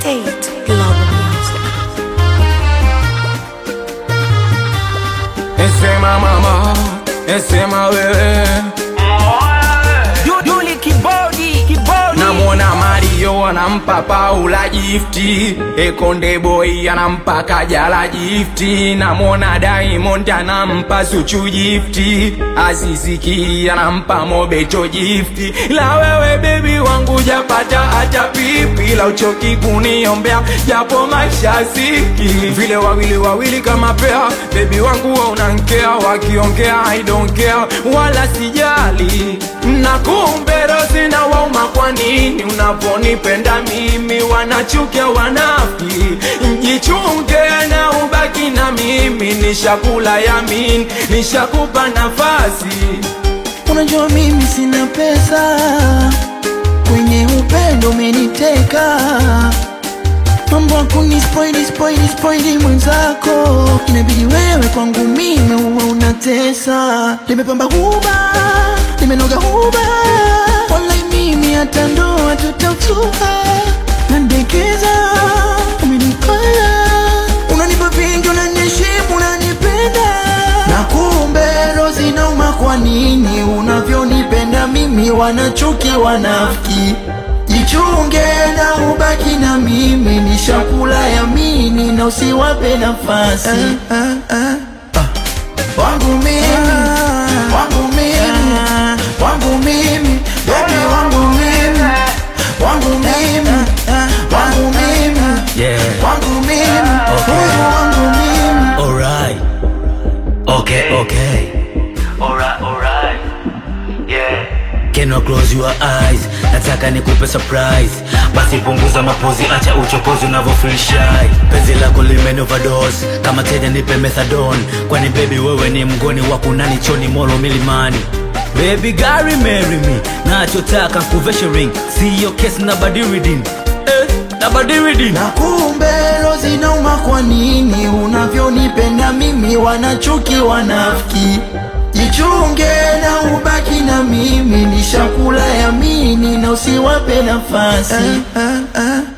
State Global Music. Esema mama, esema wewe. Duli kibodi Namwona Mario anampa Paula gifti, Konde Boy anampa Kajala gifti, namwona Diamond anampa Zuchu gifti, Azizi Ki anampa Mobeto gifti. La wewe baby wangu japata hata pipi, la uchoki kuniombea japo maisha ziki. Vile wawili kama pea, baby wangu wa unankea, wakiongea I don't care wala sijali. Na kumbe rozi na wauma, kwa nini unaponipenda mimi wanachukia wanafiki? Mjichunge na ubaki na mimi, nishakula yamin, nishakupa nafasi. Unajua mimi sina pesa, kwenye upendo umeniteka. Mambo akuni spoili mwenzako, inabidi wewe kwangu mimi uwe unatesa. Nimepamba huba, nimenoga huba, wallahi mimi hata ndoa tutautuha. Nandekeza, umenipaya, unanipa vingi, unanishimu, unanipenda. Na kumbe rozi nauma, kwa nini unavyonipenda mimi wanachukia wanafiki? Jichunge na ubaki na mimi, nishakula yamini na usiwape nafasi. Wangu mimi, wangu mimi, wangu mimi, baby wangu mimi, wangu mimi, wangu mimi, wangu mimi, huyu wangu mimi. Alright, okay, alright, yeah. Can you close your eyes? Nataka nikupe surprise, basi punguza mapozi, acha uchokozi unavyo feel shy. Penzi lako limen overdose, kama tena nipe methadone. Kwani baby wewe ni mgoni wa kunani choni molo milimani. Baby gari marry me, nachotaka kuvesha ring, siyo kesi na badiridin, na badiridin. Na kumbe rozi nauma, kwa nini unavyonipenda mimi wanachuki wanafiki? Jichunge na ubaki na mimi, nishakula yamini na usiwape nafasi.